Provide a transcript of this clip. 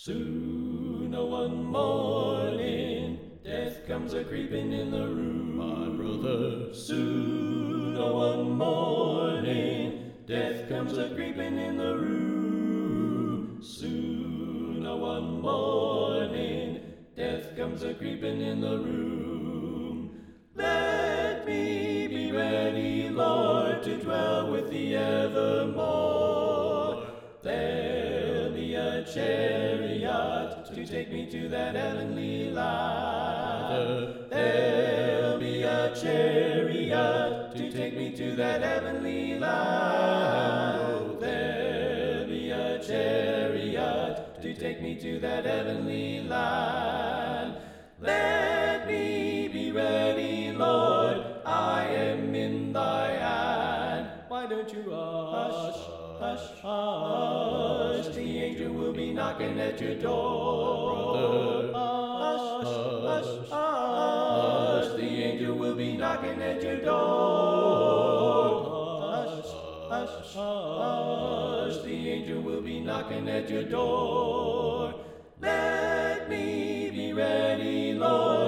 Soon, one morning, death comes a-creeping in the room. My brother, soon, one morning, death comes a-creeping in the room. Soon, one morning, death comes a-creeping in the room. Let me be ready, Lord, to dwell with thee evermore. There'll be a chariot to take me to that heavenly land. There'll be a chariot to take me to that heavenly land. Oh, there'll be a chariot to take me to that heavenly land. Let me be ready, Lord, I am in thy hand. Why don't you hush, hush, hush? The angel will be knocking at your door. Hush, hush, hush. The angel will be knocking at your door. Hush, hush, hush. The angel will be knocking at your door. Let me be ready, Lord.